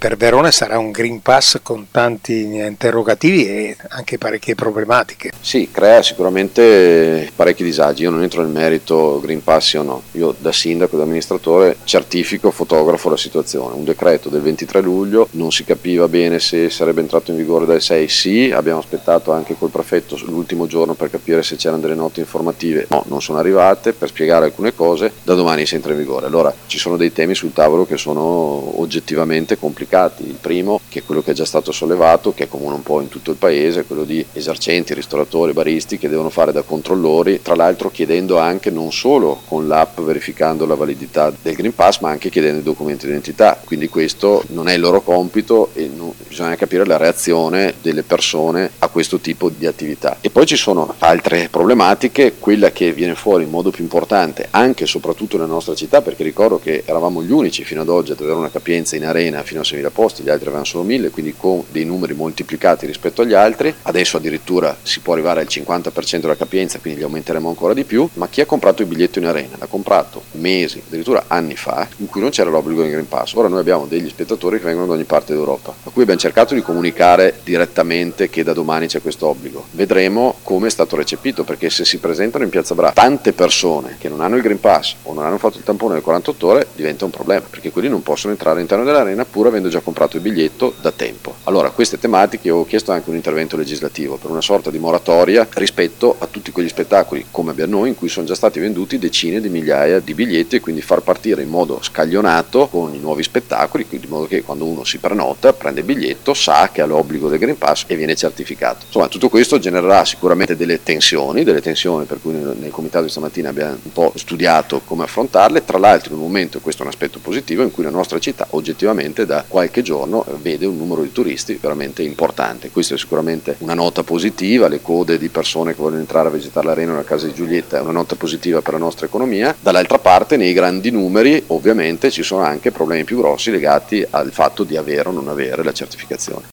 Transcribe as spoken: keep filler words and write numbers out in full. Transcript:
Per Verona sarà un Green Pass con tanti interrogativi e anche parecchie problematiche. Sì, crea sicuramente parecchi disagi. Io non entro nel merito Green Pass o no. Io da sindaco, da amministratore certifico, fotografo la situazione. Un decreto del ventitré luglio, non si capiva bene se sarebbe entrato in vigore dal sei. Sì, abbiamo aspettato anche col prefetto l'ultimo giorno per capire se c'erano delle note informative. No, non sono arrivate, per spiegare alcune cose. Da domani si entra in vigore. Allora ci sono dei temi sul tavolo che sono oggettivamente complicati. Il primo, che è quello che è già stato sollevato, che è comune un po' in tutto il paese, è quello di esercenti, ristoratori, baristi che devono fare da controllori, tra l'altro chiedendo anche non solo con l'app verificando la validità del Green Pass, ma anche chiedendo i documenti di identità. Quindi questo non è il loro compito e non, bisogna capire la reazione delle persone a questo tipo di attività. E poi ci sono altre problematiche, quella che viene fuori in modo più importante anche e soprattutto nella nostra città, perché ricordo che eravamo gli unici fino ad oggi ad avere una capienza in arena fino a seimila posti, gli altri avevano solo mille, quindi con dei numeri moltiplicati rispetto agli altri. Adesso addirittura si può arrivare al cinquanta per cento della capienza, quindi li aumenteremo ancora di più. Ma chi ha comprato il biglietto in arena l'ha comprato mesi, addirittura anni fa, in cui non c'era l'obbligo del Green Pass. Ora noi abbiamo degli spettatori che vengono da ogni parte d'Europa, a cui abbiamo cercato di comunicare direttamente che da domani c'è questo obbligo. Vedremo come è stato recepito, perché se si presentano in Piazza Bra tante persone che non hanno il Green Pass o non hanno fatto il tampone nelle quarantotto ore, diventa un problema, perché quelli non possono entrare all'interno dell'arena pur avendo già comprato il biglietto da tempo. Allora, queste tematiche ho chiesto anche un intervento legislativo per una sorta di moratoria rispetto a tutti quegli spettacoli come abbiamo noi, in cui sono già stati venduti decine di migliaia di biglietti, e quindi far partire in modo scaglionato con i nuovi spettacoli, di modo che quando uno si prenota, prende il biglietto, sa che ha l'obbligo del Green Pass e viene certificato. Insomma, tutto questo genererà sicuramente delle tensioni, delle tensioni per cui nel, nel comitato di stamattina abbiamo un po' studiato come affrontarle, tra l'altro in un momento, e questo è un aspetto positivo, in cui la nostra città oggettivamente da qualche giorno vede un numero di turisti veramente importante. Questa è sicuramente una nota positiva, le code di persone che vogliono entrare a visitare l'arena nella casa di Giulietta è una nota positiva per la nostra economia. Dall'altra parte, nei grandi numeri ovviamente ci sono anche problemi più grossi legati al fatto di avere o non avere la certificazione.